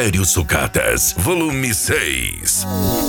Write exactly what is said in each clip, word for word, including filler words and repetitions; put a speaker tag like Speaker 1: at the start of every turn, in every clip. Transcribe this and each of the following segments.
Speaker 1: Rogério Sucatas, volume seis.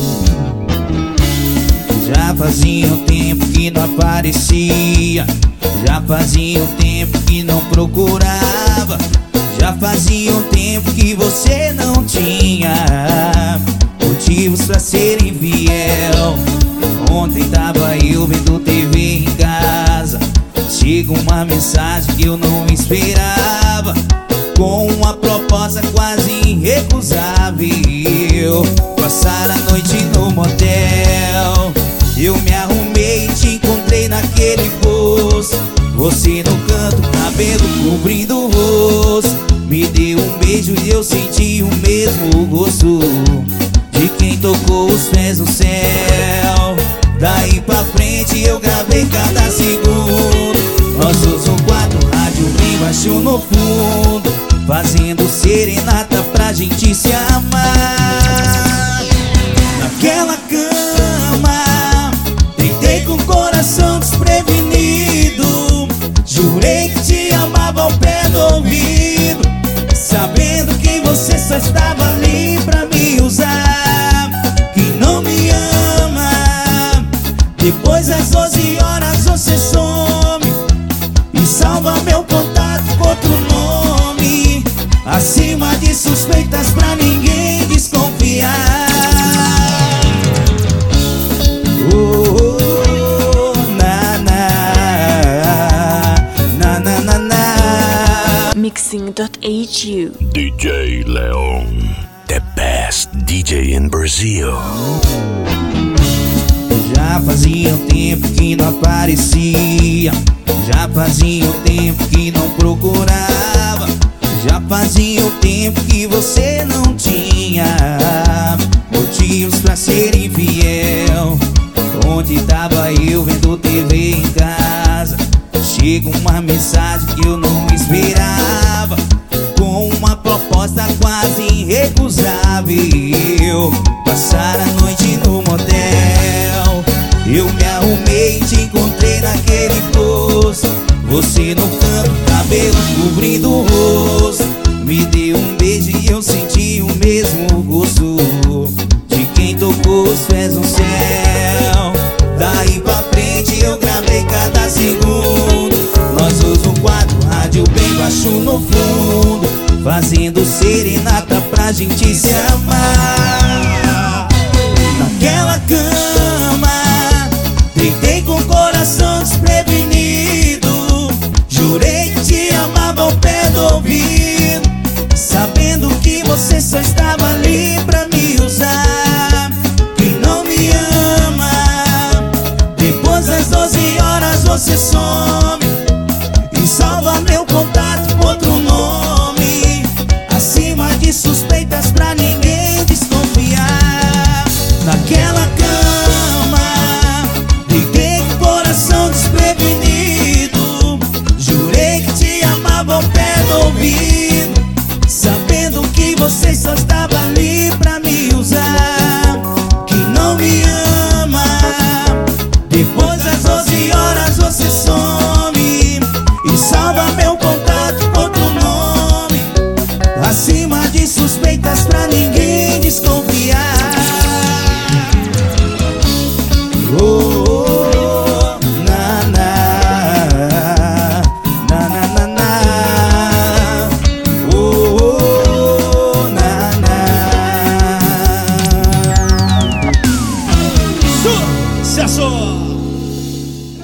Speaker 2: Já fazia um tempo que não aparecia, já fazia um tempo que não procurava, já fazia um tempo que você não tinha motivos pra ser infiel. Ontem tava eu vendo T V em casa, chega uma mensagem que eu não esperava, com uma proposta quase irrecusável: passar a noite no motel. Eu me arrumei e te encontrei naquele posto, você no canto, cabelo cobrindo o rosto. Me deu um beijo e eu senti o mesmo gosto de quem tocou os pés no céu. Daí pra frente eu gravei cada segundo, nossos um quatro, rádio bem baixo no fundo, fazendo serenata pra gente se amar. Naquela cama, deitei com o coração desprevenido, jurei que te amava ao pé do ouvido, sabendo que você só estava ali pra me usar, que não me ama. Depois das doze horas você some e salva meu contato com outro nome, acima de suspeitas pra ninguém desconfiar. Oh, oh, na, na, na, na, na, na.
Speaker 3: Mixing dot H U.
Speaker 1: D J Leon, the best D J in Brazil.
Speaker 2: Já fazia um tempo que não aparecia, já fazia um tempo que não procurava, já fazia um tempo que você não tinha motivos pra ser infiel. Onde tava eu vendo T V em casa, chega uma mensagem que eu não esperava, com uma proposta quase irrecusável: passar a noite no motel. Eu me arrumei e te encontrei naquele posto, você no canto, cabelo cobrindo o rosto. Me deu um beijo e eu senti o mesmo gosto de quem tocou os pés no céu. Daí pra frente eu gravei cada segundo, nós dois no quatro, rádio bem baixo no fundo, fazendo serenata pra gente se amar. Naquela cama, deitei com o coração desprevenido, jurei que te amava ao pé do ouvido, sabendo que você só estava ali pra me usar, que não me ama. Depois das doze horas você some